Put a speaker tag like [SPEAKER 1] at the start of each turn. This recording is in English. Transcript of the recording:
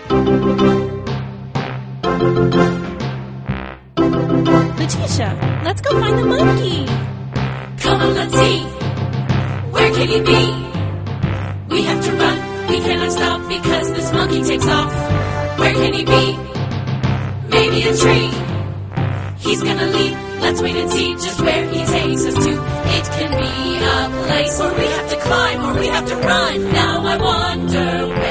[SPEAKER 1] Letitia, let's go find the monkey.
[SPEAKER 2] Come on, let's see. Where can he be? We have to run. We cannot stop because this monkey takes off. Where can he be? Maybe a tree. He's gonna leap. Let's wait and see just where he takes us to. It can be a place where we have to climb or we have to run. Now I wonder where